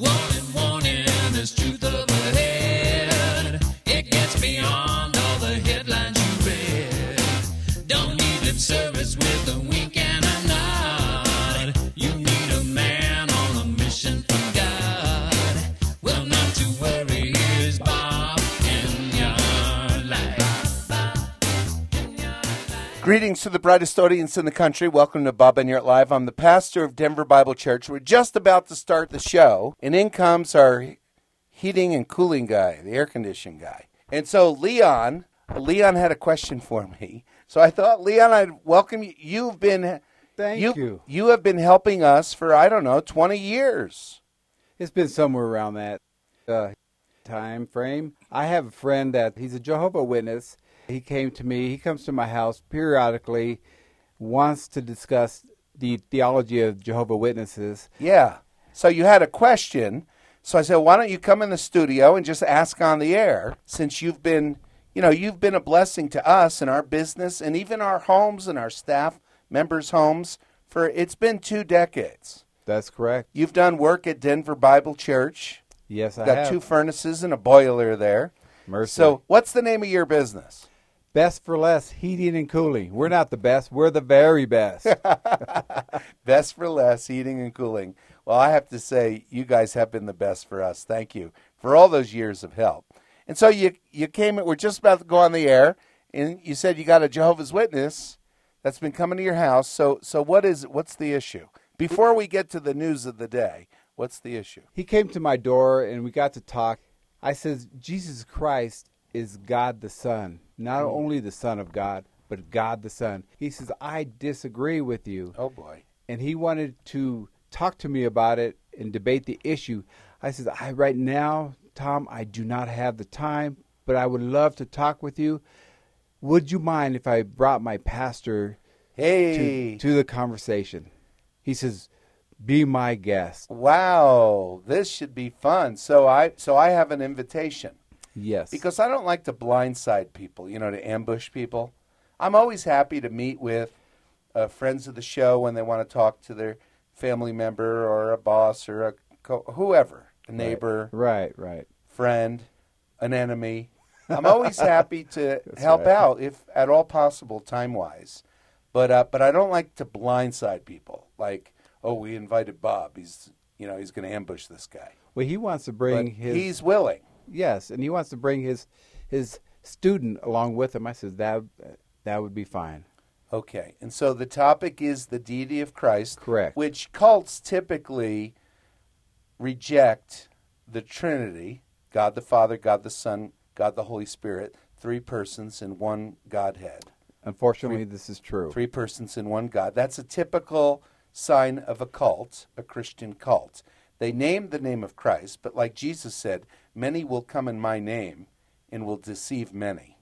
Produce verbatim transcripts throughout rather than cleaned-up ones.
Warning, warning, there's truth up ahead. It gets beyond all the headlines you read. Don't need lip service with a wink and a nod. You need a man on a mission from God. Well, not to worry, here's Bob in your life. Greetings to the brightest audience in the country. Welcome to Bob Enyart Live. I'm the pastor of Denver Bible Church. We're just about to start the show, and in comes our heating and cooling guy, the air conditioning guy. And so Leon, Leon had a question for me. So I thought, Leon, I'd welcome you. You've been, Thank you, you. You have been helping us for, I don't know, twenty years. It's been somewhere around that uh, time frame. I have a friend that he's a Jehovah's Witness. He came to me. He comes to my house periodically, wants to discuss the theology of Jehovah's Witnesses. Yeah. So you had a question. So I said, why don't you come in the studio and just ask on the air, since you've been, you know, you've been a blessing to us and our business and even our homes and our staff members' homes for, it's been two decades. That's correct. You've done work at Denver Bible Church. Yes, I Got have. two furnaces and a boiler there. Mercy. So what's the name of your business? Best for less, heating and cooling. We're not the best. We're the very best. Best for less, heating and cooling. Well, I have to say, you guys have been the best for us. Thank you for all those years of help. And so you you came, we're just about to go on the air, and you said you got a Jehovah's Witness that's been coming to your house. So so what is what's the issue? Before we get to the news of the day, what's the issue? He came to my door, and we got to talk. I said, Jesus Christ is God the Son, not only the Son of God, but God the Son. He says, I disagree with you. Oh, boy. And he wanted to talk to me about it and debate the issue. I said, I right now, Tom, I do not have the time, but I would love to talk with you. Would you mind if I brought my pastor Hey. to, to the conversation? He says, be my guest. Wow, this should be fun. So I so I have an invitation. Yes. Because I don't like to blindside people, you know, to ambush people. I'm always happy to meet with uh, friends of the show when they want to talk to their family member or a boss or a co- whoever, a neighbor, Right, right. friend, an enemy. I'm always happy to help right. out if at all possible, time-wise. But uh, but I don't like to blindside people. Like, oh, we invited Bob. He's you know he's going to ambush this guy. Well, he wants to bring But his... he's willing. Yes, and he wants to bring his his student along with him. I said, that, that would be fine. Okay, and so the topic is the deity of Christ. Correct. Which cults typically reject the Trinity, God the Father, God the Son, God the Holy Spirit, three persons in one Godhead. Unfortunately, this is true. Three persons in one God. That's a typical sign of a cult, a Christian cult. They name the name of Christ, but like Jesus said, many will come in my name and will deceive many.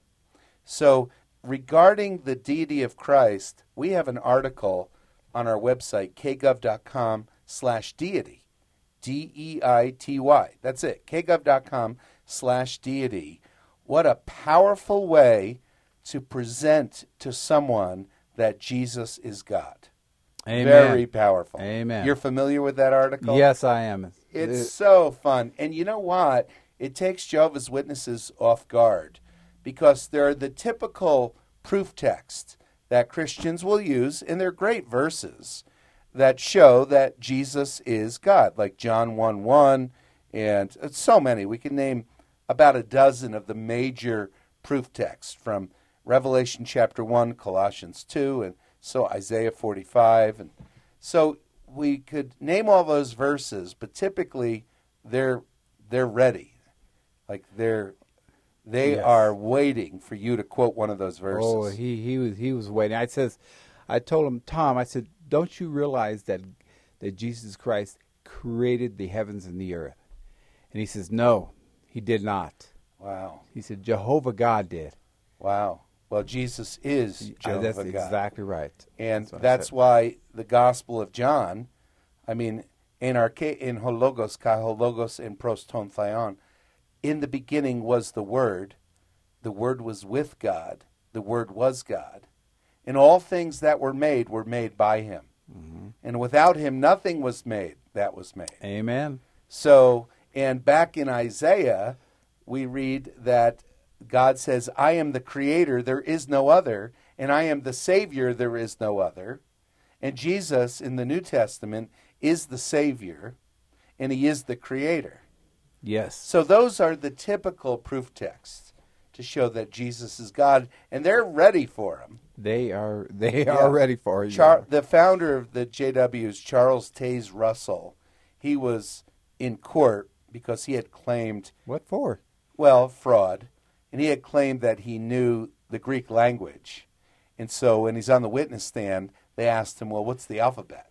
So regarding the deity of Christ, we have an article on our website, kgov.com slash deity, D E I T Y. That's it, kgov.com slash deity. What a powerful way to present to someone that Jesus is God. Amen. Very powerful. Amen. You're familiar with that article? Yes, I am. It's It- so fun. And you know what? It takes Jehovah's Witnesses off guard because they're the typical proof text that Christians will use, and they're great verses that show that Jesus is God, like John one one, and so many. We can name about a dozen of the major proof texts from Revelation chapter one, Colossians two, and so Isaiah forty-five. And so we could name all those verses, but typically they're they're ready. Like they're they Yes. are waiting for you to quote one of those verses. Oh, he, he was he was waiting. I says, I told him, Tom, I said, don't you realize that that Jesus Christ created the heavens and the earth? And he says, no, he did not. Wow. He said, Jehovah God did. Wow. Well, Jesus is Uh, Jehovah That's God. exactly right. And That's what I that's said. why the Gospel of John, I mean, in arche, in hologos, ka hologos, in pros ton theon, in the beginning was the Word. The Word was with God. The Word was God. And all things that were made were made by Him. Mm-hmm. And without Him, nothing was made that was made. Amen. So, and back in Isaiah, we read that God says, I am the creator, there is no other, and I am the Savior, there is no other. And Jesus in the New Testament is the Savior, and he is the creator. Yes. So those are the typical proof texts to show that Jesus is God, and they're ready for him. They are they Yeah. are ready for you. Char- the founder of the J Ws, Charles Taze Russell, he was in court because he had claimed, What for? well, fraud, and he had claimed that he knew the Greek language. And so when he's on the witness stand, they asked him, well, what's the alphabet?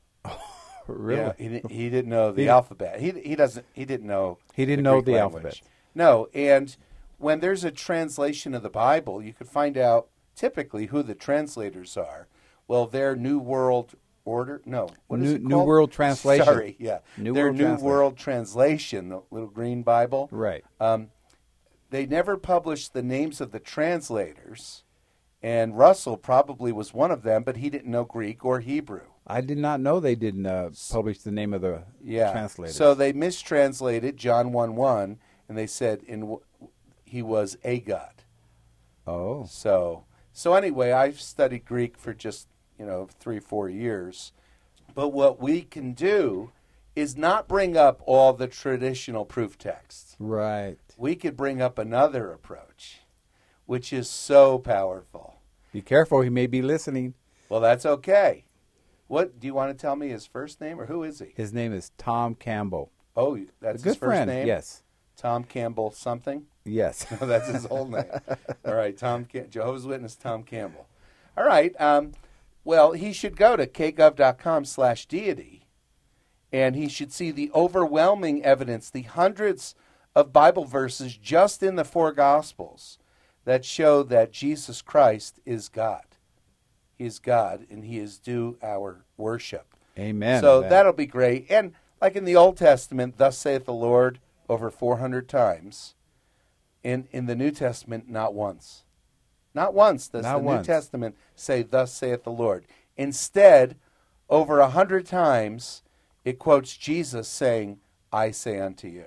Really? Yeah, he, di- he didn't know the He- alphabet. He he doesn't. He didn't know. He didn't the know Greek the language. alphabet. No, and when there's a translation of the Bible, you could find out typically who the translators are. Well, their New World Order. No, what is New- it New called? World Translation. Sorry, yeah, New their World New Translation. World Translation, the little green Bible. Right. Um, they never published the names of the translators, and Russell probably was one of them, but he didn't know Greek or Hebrew. I did not know they didn't uh, publish the name of the Yeah. translators. So they mistranslated John one one, and they said in w- he was a god. Oh. So so anyway, I've studied Greek for just, you know, three, four years. But what we can do is not bring up all the traditional proof texts. Right. We could bring up another approach, which is so powerful. Be careful, he may be listening. Well, that's okay. What do you want to tell me his first name, or who is he? His name is Tom Campbell. Oh, A that's good his first friend. name? Yes. Tom Campbell something? Yes. No, that's his whole name. All right, Tom Cam- Jehovah's Witness Tom Campbell. All right, um, well, he should go to kgov.com slash deity, and he should see the overwhelming evidence, the hundreds of Bible verses just in the four Gospels that show that Jesus Christ is God. He is God, and he is due our worship. Amen. So to that. that'll be great. And like in the Old Testament, thus saith the Lord over four hundred times. In in the New Testament, not once. Not once does Not the once. New Testament say, thus saith the Lord. Instead, over a hundred times, it quotes Jesus saying, I say unto you.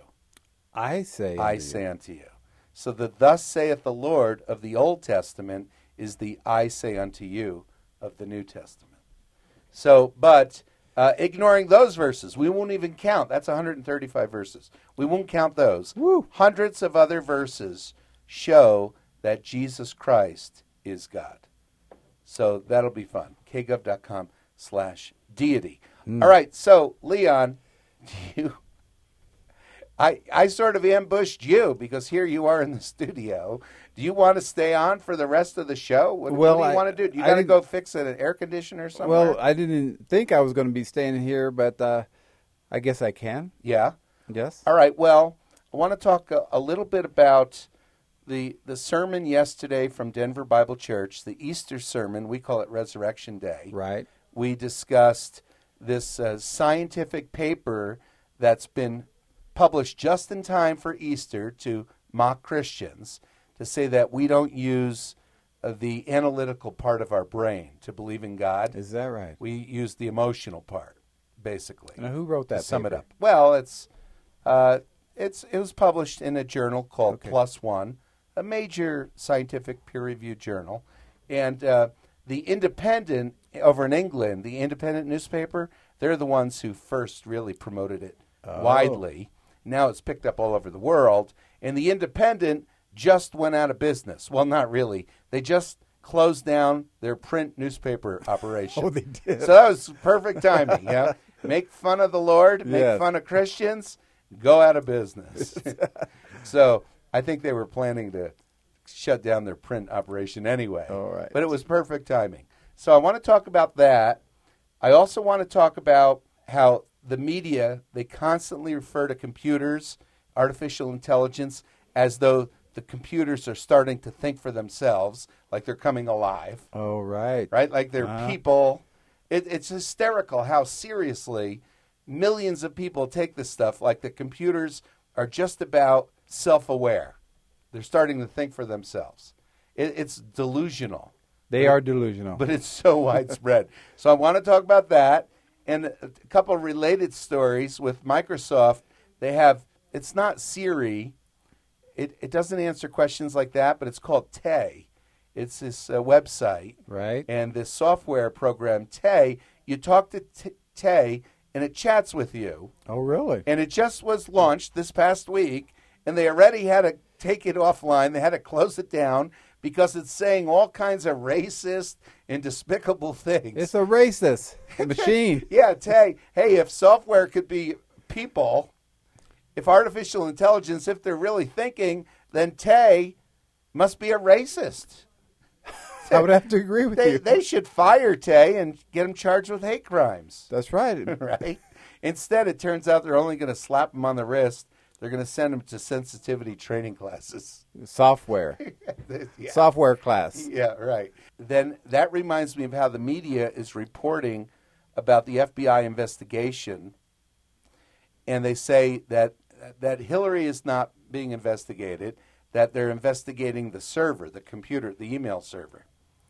I say. I unto say you. unto you. So the thus saith the Lord of the Old Testament is the I say unto you of the New Testament. So, but uh, ignoring those verses, we won't even count. That's one hundred thirty-five verses. We won't count those. Woo. Hundreds of other verses show that Jesus Christ is God. So that'll be fun. kgov.com slash deity. All right, so Leon, you, I I sort of ambushed you because here you are in the studio. Do you want to stay on for the rest of the show? What, Well, what do you I- want to do? You I got to didn't- go fix an air conditioner somewhere? Well, I didn't think I was going to be staying here, but uh, I guess I can. yeah. Yes. All right. Well, I want to talk a, a little bit about the the sermon yesterday from Denver Bible Church, the Easter sermon. We call it Resurrection Day. Right. We discussed this uh, scientific paper that's been published just in time for Easter to mock Christians, to say that we don't use uh, the analytical part of our brain to believe in God. Is that right? We use the emotional part, basically. Now, who wrote that? to sum it paper? up. Well, it's uh, it's it was published in a journal called Okay. Plus One, a major scientific peer-reviewed journal, and uh, the Independent over in England, the Independent newspaper, they're the ones who first really promoted it Oh. widely. Now it's picked up all over the world, and the Independent just went out of business. Well, not really. They just closed down their print newspaper operation. Oh, they did. So that was perfect timing. Yeah, make fun of the Lord, make Yes. fun of Christians, go out of business. So I think they were planning to shut down their print operation anyway. All right. But it was perfect timing. So I want to talk about that. I also want to talk about how the media, they constantly refer to computers, artificial intelligence, as though the computers are starting to think for themselves, like they're coming alive, Oh, right. right? Like they're Uh-huh. people. It, it's hysterical how seriously millions of people take this stuff, like the computers are just about self-aware. They're starting to think for themselves. It, it's delusional. They are delusional. But it's so widespread. So I want to talk about that and a couple of related stories with Microsoft. They have, it's not Siri. It, it doesn't answer questions like that, but it's called Tay. It's this uh, website. Right. And this software program, Tay, you talk to T- Tay, and it chats with you. Oh, really? And it just was launched this past week, and they already had to take it offline. They had to close it down because it's saying all kinds of racist and despicable things. It's a racist machine. Yeah, Tay, hey, if software could be people, if artificial intelligence, if they're really thinking, then Tay must be a racist. I would have to agree with They, you. they should fire Tay and get him charged with hate crimes. That's right. Right? Instead, it turns out they're only going to slap him on the wrist. They're going to send him to sensitivity training classes. Software. Yeah. Software class. Yeah, right. Then that reminds me of how the media is reporting about the F B I investigation. And they say that that Hillary is not being investigated, that they're investigating the server, the computer, the email server.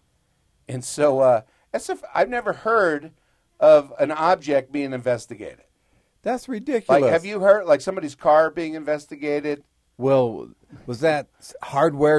And so, uh, as if I've never heard of an object being investigated. That's ridiculous. Like, have you heard, like, somebody's car being investigated? Well, was that hardware?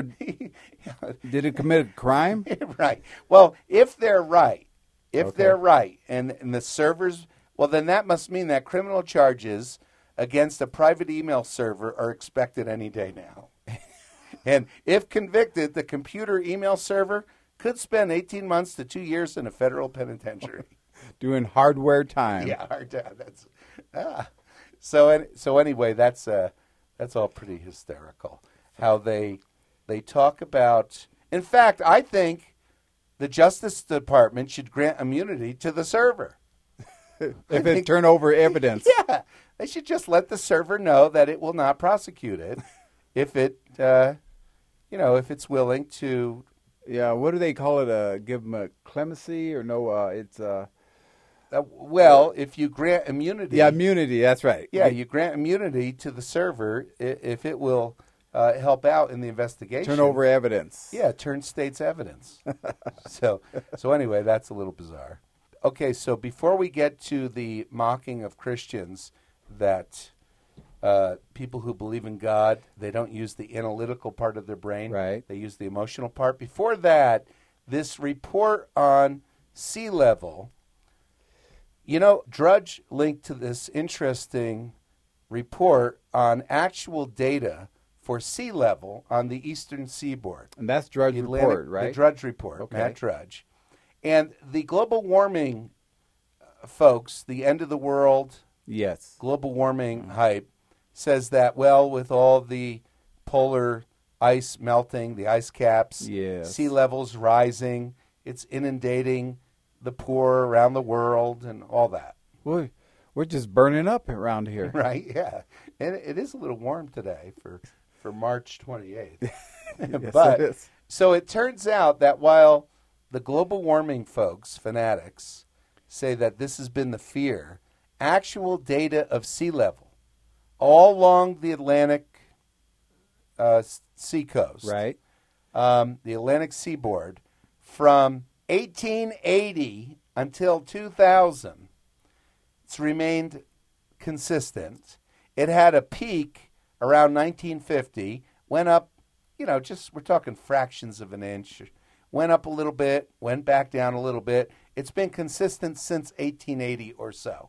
Did it commit a crime? Right. Well, if they're right, if Okay. they're right, and, and the servers, well, then that must mean that criminal charges against a private email server are expected any day now. And if convicted, the computer email server could spend eighteen months to two years in a federal penitentiary. Doing hardware time. Yeah, hard to, that's ah. So an- so anyway, that's uh that's all pretty hysterical. How they they talk about. In fact, I think the Justice Department should grant immunity to the server. If it turn over evidence. Yeah, they should just let the server know that it will not prosecute it if it, uh, you know, if it's willing to. Yeah, what do they call it? Uh, give them a clemency or no? Uh, it's uh, Uh, well, if you grant immunity. yeah, immunity. That's right. Yeah, you grant immunity to the server i- if it will uh, help out in the investigation. turn over evidence. Yeah, turn state's evidence. so, so anyway, that's a little bizarre. Okay, so before we get to the mocking of Christians, that uh, people who believe in God, they don't use the analytical part of their brain. Right. They use the emotional part. Before that, this report on sea level. You know, Drudge linked to this interesting report on actual data for sea level on the eastern seaboard. And that's Drudge The Atlantic- report, right? The Drudge report, Okay. Matt Drudge. And the global warming uh, folks, the end of the world, Yes. global warming hype, says that, well, with all the polar ice melting, the ice caps, Yes. sea levels rising, it's inundating the poor around the world and all that. We're, we're just burning up around here. Right? Yeah. And it is a little warm today for, for March twenty-eighth. Yes, But it is. so it turns out that while the global warming folks, fanatics, say that this has been the fear, actual data of sea level all along the Atlantic uh, s- seacoast, Right. um, the Atlantic seaboard, from eighteen eighty until two thousand, it's remained consistent. It had a peak around nineteen fifty, went up, you know, just we're talking fractions of an inch, went up a little bit, went back down a little bit. It's been consistent since eighteen eighty or so.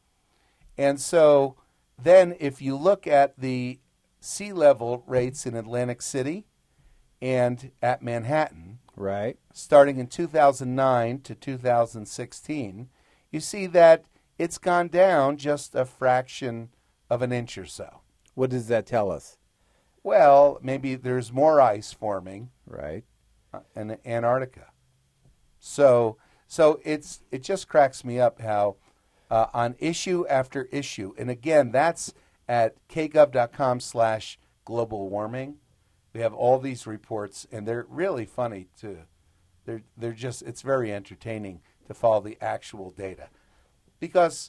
And so then if you look at the sea level rates in Atlantic City and at Manhattan, Right. starting in two thousand nine to two thousand sixteen, you see that it's gone down just a fraction of an inch or so. What does that tell us? Well, maybe there's more ice forming Right. uh, in Antarctica. So, so it's it just cracks me up how uh, on issue after issue, and again, that's at kgov.com slash global warming. We have all these reports, and they're really funny too. They're they're just it's very entertaining to follow the actual data, because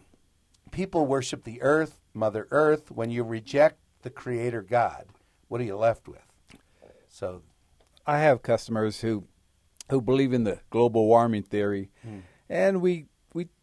people worship the earth, Mother Earth. When you reject the Creator God, what are you left with? So, I have customers who who believe in the global warming theory, and we we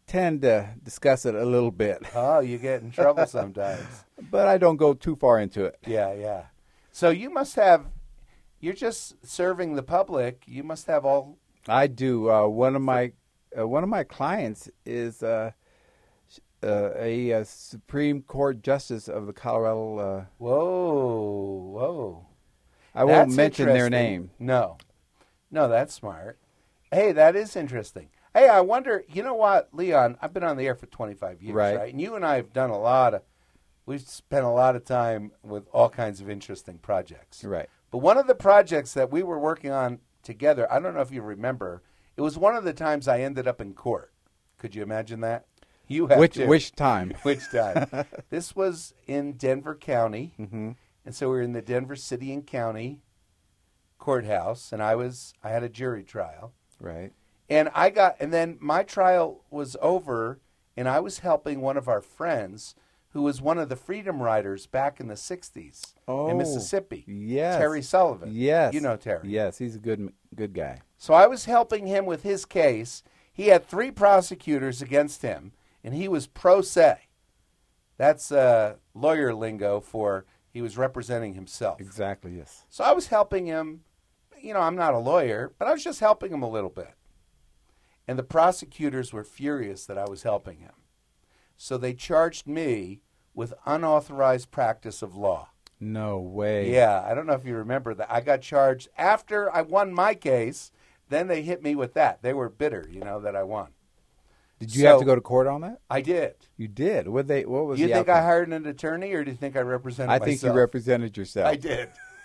tend to discuss it a little bit, Oh, you get in trouble sometimes. but I don't go too far into it. Yeah, yeah. So you must have, you're just serving the public. You must have all, I do. Uh, one of my uh, one of my clients is uh, uh, a, uh Supreme Court justice of the Colorado. Uh, whoa, whoa. I won't That's mention their interesting. name. No. No, that's smart. Hey, that is interesting. Hey, I wonder, you know what, Leon, I've been on the air for twenty-five years, right? Right. And you and I have done a lot of, we've spent a lot of time with all kinds of interesting projects. Right. But one of the projects that we were working on together, I don't know if you remember, it was one of the times I ended up in court. Could you imagine that? You have Which too. which time? Which time? This was in Denver County. Mm-hmm. And so we were in the Denver City and County courthouse, and I was I had a jury trial. Right. And I got and then my trial was over, and I was helping one of our friends who was one of the freedom riders back in the sixties Oh, in Mississippi. yes. Terry Sullivan. Yes. You know Terry. Yes, he's a good good guy. So I was helping him with his case. He had three prosecutors against him, and he was pro se. That's uh, lawyer lingo for he was representing himself. Exactly, yes. So I was helping him. You know, I'm not a lawyer, but I was just helping him a little bit. And the prosecutors were furious that I was helping him. So they charged me with unauthorized practice of law. No way. Yeah, I don't know if you remember that. I got charged after I won my case. Then they hit me with that. They were bitter, you know, that I won. Did you So- have to go to court on that? I did. You did. What they? What was You the think I outcome? hired an attorney, or do you think I represented I myself? think you represented yourself. I did.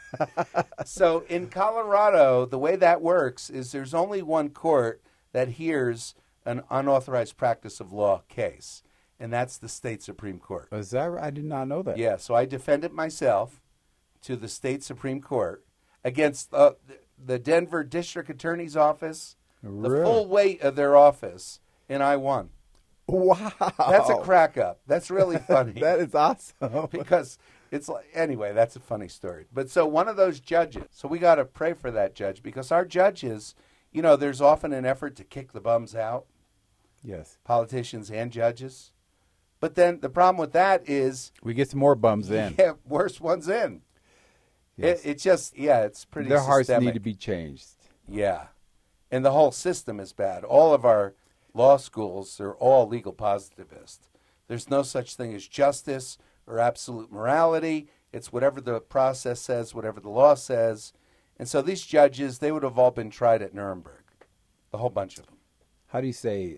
So in Colorado, the way that works is there's only one court that hears an unauthorized practice of law case, and that's the state Supreme Court. Is that right? I did not know that. Yeah, so I defended myself to the state Supreme Court against uh, the Denver District Attorney's Office, the Really? full weight of their office, and I won. Wow. That's a crack up. That's really funny. That is awesome. Because it's like, anyway, that's a funny story. But so one of those judges, so we got to pray for that judge because our judges, you know, there's often an effort to kick the bums out, Yes. politicians and judges. But then the problem with that is, We get some more bums in. yeah, worse ones in. Yes. It, it's just, yeah, it's pretty Their hearts systemic. need to be changed. Yeah. And the whole system is bad. All of our law schools are all legal positivist. There's no such thing as justice or absolute morality. It's whatever the process says, whatever the law says. And so these judges, they would have all been tried at Nuremberg, a whole bunch of them. How do you say?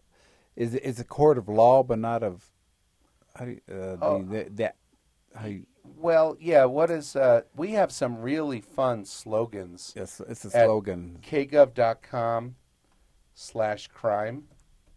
Is it- it's a court of law, but not of? How do you, uh, the, Oh. the, that? How you, Well, yeah, what is, uh, we have some really fun slogans. it's, it's a At- slogan. kgov.com slash crime.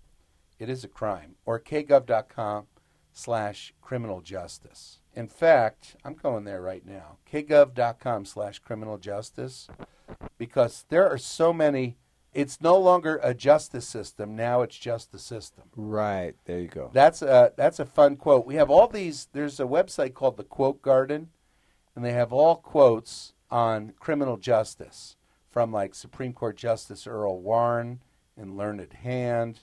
It is a crime. Or kgov.com slash criminal justice. In fact, I'm going there right now. kgov.com slash criminal justice. Because there are so many, it's no longer a justice system. Now it's just the system. Right. There you go. That's a, that's a fun quote. We have all these, there's a website called the Quote Garden, and they have all quotes on criminal justice from like Supreme Court Justice Earl Warren and Learned Hand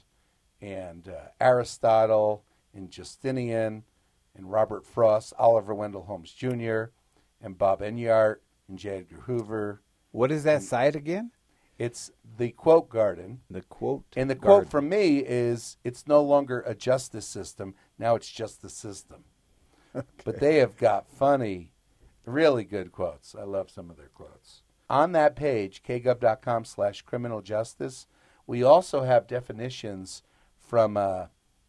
and uh, Aristotle and Justinian and Robert Frost, Oliver Wendell Holmes Junior and Bob Enyart and J. Edgar Hoover. What is that site again? It's the Quote Garden. The quote. And the garden. quote from me is, it's no longer a justice system. Now it's just the system. But they have got funny, really good quotes. I love some of their quotes. On that page, kgov.com slash criminal justice, we also have definitions from uh,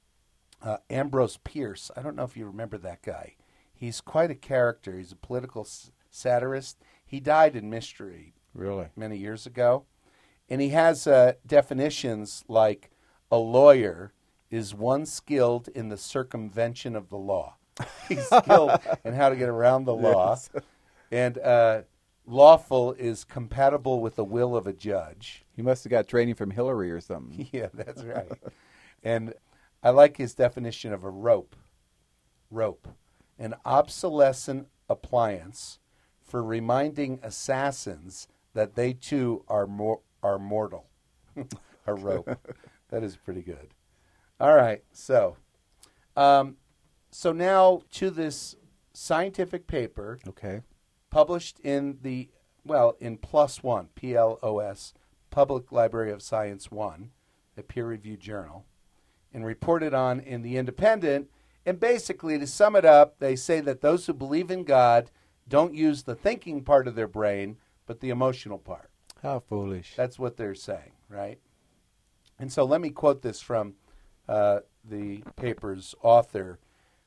uh, Ambrose Pierce. I don't know if you remember that guy. He's quite a character. He's a political s- satirist. He died in mystery Really? many years ago. And he has uh, definitions like a lawyer is one skilled in the circumvention of the law. He's skilled in how to get around the law. Yes. And uh, lawful is compatible with the will of a judge. He must have got training from Hillary or something. Yeah, that's right. And I like his definition of a rope. Rope. An obsolescent appliance for reminding assassins that they too are mor- are mortal. A rope. That is pretty good. All right. So, um, so now to this scientific paper Okay. published in the, well, in PLOS One, P L O S, Public Library of Science One, a peer-reviewed journal, and reported on in The Independent. And basically, to sum it up, they say that those who believe in God don't use the thinking part of their brain, but the emotional part. How foolish. That's what they're saying, right? And so let me quote this from uh, the paper's author.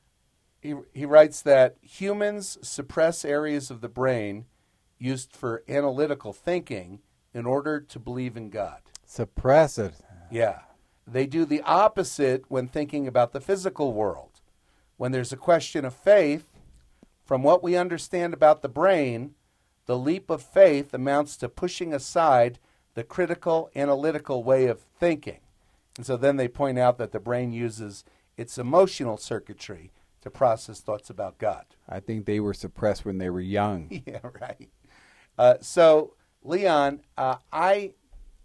He, he writes that humans suppress areas of the brain used for analytical thinking in order to believe in God. Suppress it. Yeah. They do the opposite when thinking about the physical world. When there's a question of faith, from what we understand about the brain, the leap of faith amounts to pushing aside the critical, analytical way of thinking. And so then they point out that the brain uses its emotional circuitry to process thoughts about God. I think they were suppressed when they were young. Yeah, right. Uh, so, Leon, uh, I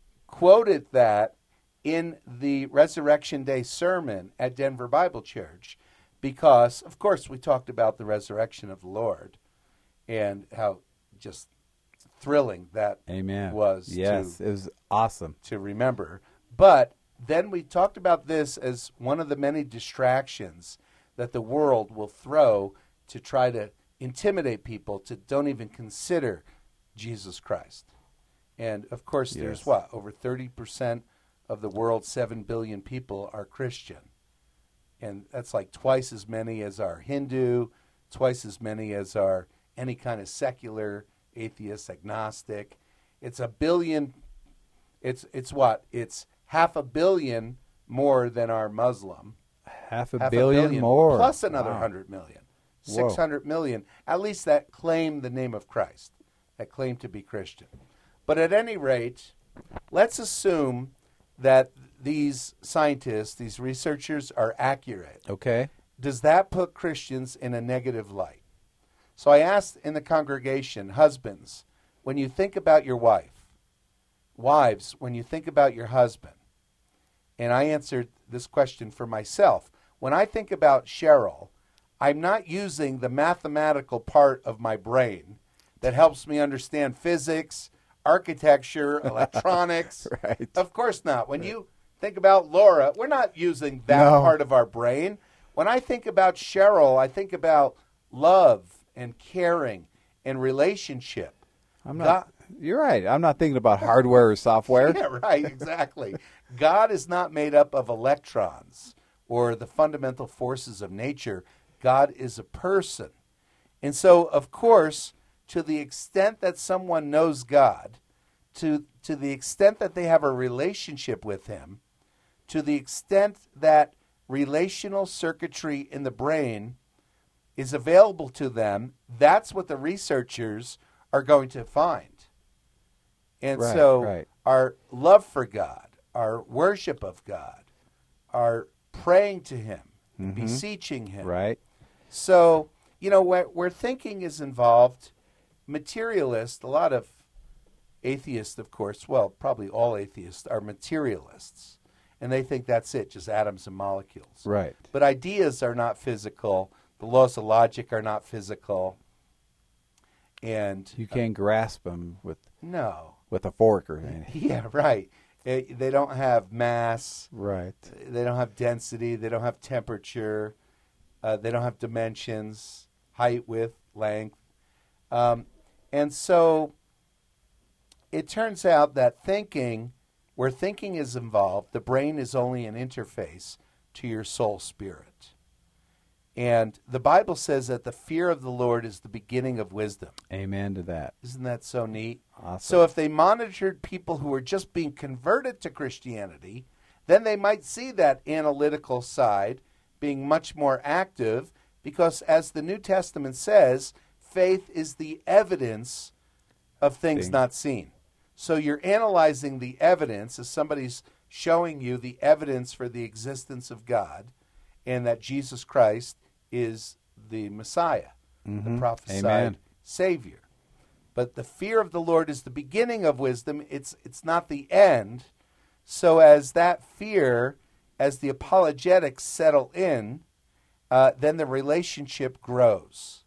quoted that in the Resurrection Day sermon at Denver Bible Church because, of course, we talked about the resurrection of the Lord and how just thrilling that Amen. was Yes, to, it was awesome. to remember. But then we talked about this as one of the many distractions that the world will throw to try to intimidate people to don't even consider Jesus Christ. And, of course, Yes. there's what? Over thirty percent of the world's seven billion people are Christian. And that's like twice as many as are Hindu, twice as many as are any kind of secular, atheist, agnostic. It's a billion, it's it's what? It's half a billion more than our Muslim. Half a, Half billion, a billion more. plus another Wow. one hundred million. Whoa. six hundred million, at least that claim the name of Christ, that claim to be Christian. But at any rate, let's assume that these scientists, these researchers are accurate. Okay. Does that put Christians in a negative light? So I asked in the congregation, husbands, when you think about your wife, wives, when you think about your husband, and I answered this question for myself. When I think about Cheryl, I'm not using the mathematical part of my brain that helps me understand physics, architecture, electronics. Right. Of course not. When you think about Laura, we're not using that No. part of our brain. When I think about Cheryl, I think about love and caring and relationship. I'm not. God- You're right. I'm not thinking about hardware or software. Yeah, right, exactly. God is not made up of electrons or the fundamental forces of nature. God is a person. And so, of course, to the extent that someone knows God, to, to the extent that they have a relationship with him, to the extent that relational circuitry in the brain is available to them, that's what the researchers are going to find. And Right, so right. our love for God, our worship of God, our praying to him, beseeching him. Right. So, you know, where, where thinking is involved, materialists, a lot of atheists, of course, well, probably all atheists are materialists. And they think that's it, just atoms and molecules. Right. But ideas are not physical. The laws of logic are not physical. And You can't grasp them with no. with a fork or anything. Yeah, right. Eh, They don't have mass. Right. They don't have density. They don't have temperature. Uh, they don't have dimensions, height, width, length. Um, and so it turns out that thinking, where thinking is involved, the brain is only an interface to your soul spirit. And the Bible says that the fear of the Lord is the beginning of wisdom. Amen to that. Isn't that so neat? Awesome. So if they monitored people who were just being converted to Christianity, then they might see that analytical side being much more active because, as the New Testament says, faith is the evidence of things Things. not seen. So you're analyzing the evidence as somebody's showing you the evidence for the existence of God and that Jesus Christ is the Messiah, the prophesied Amen. Savior. But the fear of the Lord is the beginning of wisdom. It's it's not the end. So as that fear as the apologetics settle in, uh, then the relationship grows.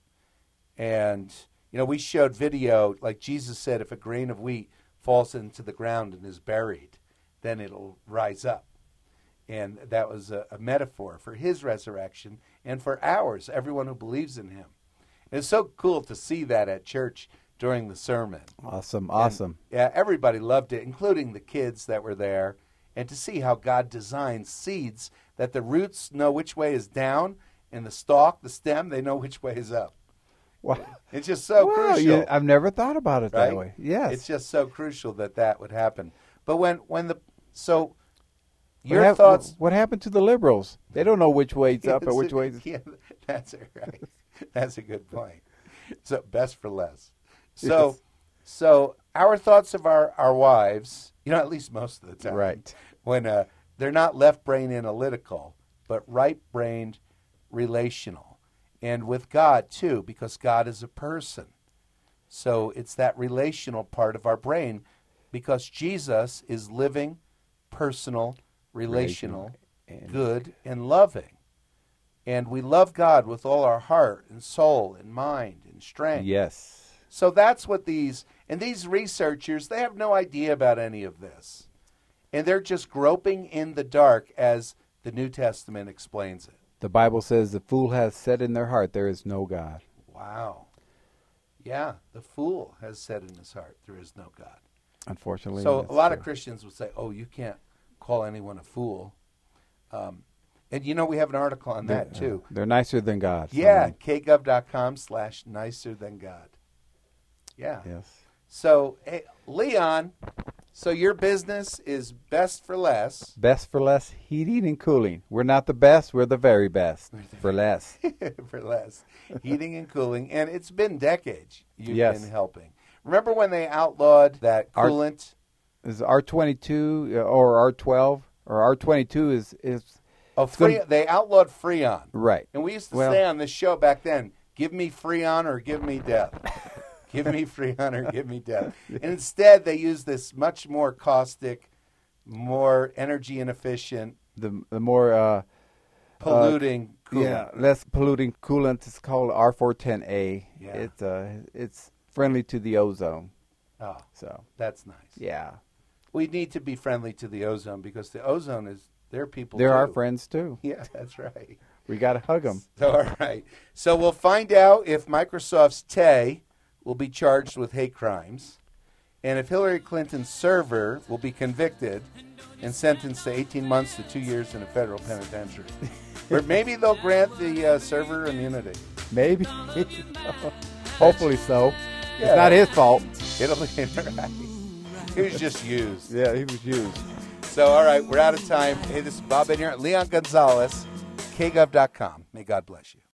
And, you know, we showed video, like Jesus said, if a grain of wheat falls into the ground and is buried, then it'll rise up. And that was a, a metaphor for his resurrection and for ours, everyone who believes in him. And it's so cool to see that at church during the sermon. Awesome, awesome. And, yeah, everybody loved it, including the kids that were there. And to see how God designs seeds, that the roots know which way is down, and the stalk, the stem, they know which way is up. Wow. It's just so wow, crucial. yeah, I've never thought about it right? that way. Yes. It's just so crucial that that would happen. But when, when the, so your what hap- thoughts. What happened to the liberals? They don't know which way's up or which way's. Yeah, that's it, right. That's a good point. So best for less. So, Yes. so our thoughts of our, our wives, you know, at least most of the time, Right. when uh, they're not left brain analytical, but right brained relational. And with God, too, because God is a person. So it's that relational part of our brain, because Jesus is living, personal, relational, and- good, and loving. And we love God with all our heart and soul and mind and strength. Yes. So that's what these, and these researchers, they have no idea about any of this. And they're just groping in the dark as the New Testament explains it. The Bible says the fool has said in their heart, there is no God. Wow. Yeah, the fool has said in his heart, there is no God. Unfortunately. So that's a lot true. of Christians would say, oh, you can't call anyone a fool. Um, and you know, we have an article on that, They're- too. They're nicer than God. Yeah, some- kgov.com slash nicer than God. Yeah. Yes. So, hey, Leon, so your business is best for less. Best for less heating and cooling. We're not the best. We're the very best for less. for less. Heating and cooling. And it's been decades you've Yes. been helping. Remember when they outlawed that Our- coolant? Is R twenty-two uh, or R twelve or R twenty-two is is Oh, free, they outlawed Freon. right. And we used to Well- say on this show back then, give me Freon or give me death. Give me Freon or give me death. And instead, they use this much more caustic, more energy inefficient, The the more uh, polluting coolant. yeah less polluting coolant is called R four ten A. Yeah. It's uh it's friendly to the ozone. Oh, So that's nice. yeah, We need to be friendly to the ozone because the ozone is, they're people they're too. our friends too. Yeah, that's right. We got to hug them. So, all right. So we'll find out if Microsoft's Tay will be charged with hate crimes and if Hillary Clinton's server will be convicted and sentenced to eighteen months to two years in a federal penitentiary. Or maybe they'll grant the uh, server immunity. Maybe. Hopefully so. Yeah. It's not his fault. It'll be right. He was just used. Yeah, he was used. So, all right, we're out of time. Hey, this is Bob in here. Leon Gonzalez, K Gov dot com. May God bless you.